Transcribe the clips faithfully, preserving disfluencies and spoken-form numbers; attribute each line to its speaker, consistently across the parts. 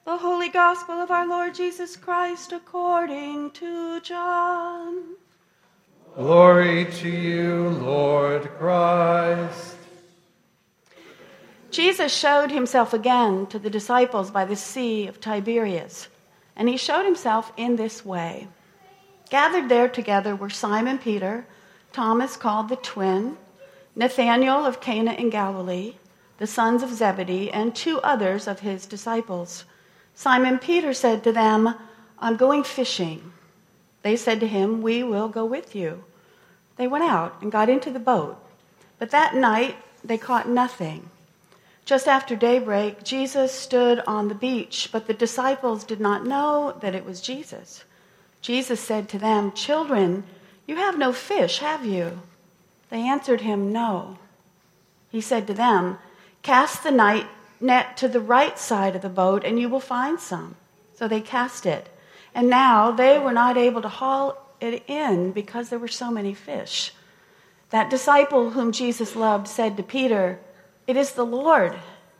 Speaker 1: The Holy Gospel of our Lord Jesus Christ according to John.
Speaker 2: Glory to you, Lord Christ.
Speaker 1: Jesus showed himself again to the disciples by the Sea of Tiberias, and he showed himself in this way. Gathered there together were Simon Peter, Thomas called the twin, Nathanael of Cana in Galilee, the sons of Zebedee, and two others of his disciples. Simon Peter said to them, "I'm going fishing." They said to him, "We will go with you." They went out and got into the boat, but that night they caught nothing. Just after daybreak, Jesus stood on the beach, but the disciples did not know that it was Jesus. Jesus said to them, "Children, you have no fish, have you?" They answered him, "No." He said to them, "Cast the night net to the right side of the boat, and you will find some." So they cast it. And now they were not able to haul it in because there were so many fish. That disciple whom Jesus loved said to Peter, "It is the Lord."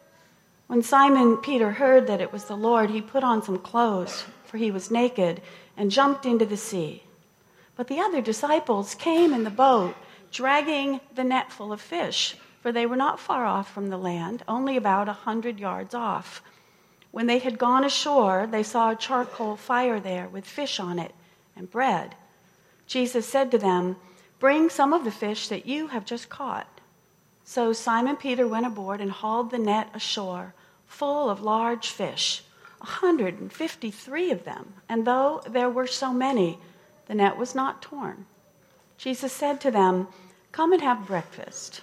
Speaker 1: When Simon Peter heard that it was the Lord, he put on some clothes, for he was naked, and jumped into the sea. But the other disciples came in the boat, dragging the net full of fish, for they were not far off from the land, only about a hundred yards off. When they had gone ashore, they saw a charcoal fire there with fish on it and bread. Jesus said to them, "Bring some of the fish that you have just caught." So Simon Peter went aboard and hauled the net ashore, full of large fish, a hundred and fifty-three of them. And though there were so many, the net was not torn. Jesus said to them, "Come and have breakfast."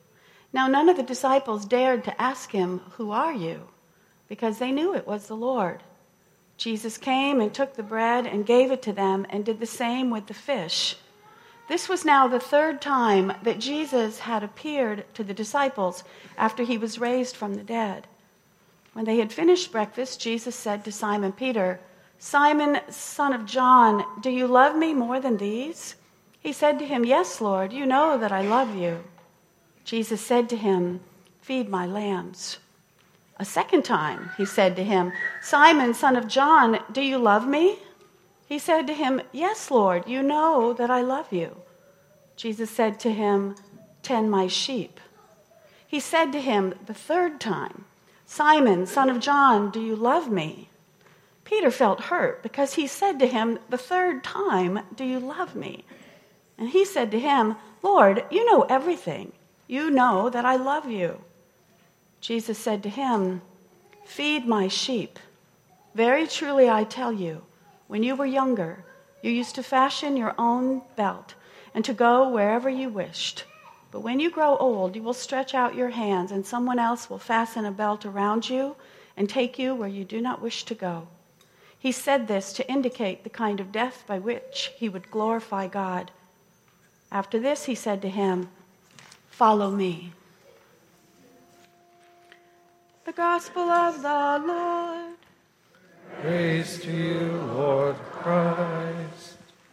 Speaker 1: Now none of the disciples dared to ask him, "Who are you?" because they knew it was the Lord. Jesus came and took the bread and gave it to them and did the same with the fish. This was now the third time that Jesus had appeared to the disciples after he was raised from the dead. When they had finished breakfast, Jesus said to Simon Peter, "Simon, son of John, do you love me more than these?" He said to him, "Yes, Lord, you know that I love you." Jesus said to him, "Feed my lambs." A second time he said to him, "Simon, son of John, do you love me?" He said to him, "Yes, Lord, you know that I love you." Jesus said to him, "Tend my sheep." He said to him the third time, "Simon, son of John, do you love me?" Peter felt hurt because he said to him the third time, "Do you love me?" And he said to him, "Lord, you know everything. You know that I love you." Jesus said to him, "Feed my sheep. Very truly I tell you, when you were younger, you used to fashion your own belt and to go wherever you wished. But when you grow old, you will stretch out your hands, and someone else will fasten a belt around you and take you where you do not wish to go." He said this to indicate the kind of death by which he would glorify God. After this, he said to him, "Follow me." The Gospel of the Lord.
Speaker 2: Praise to you, Lord Christ.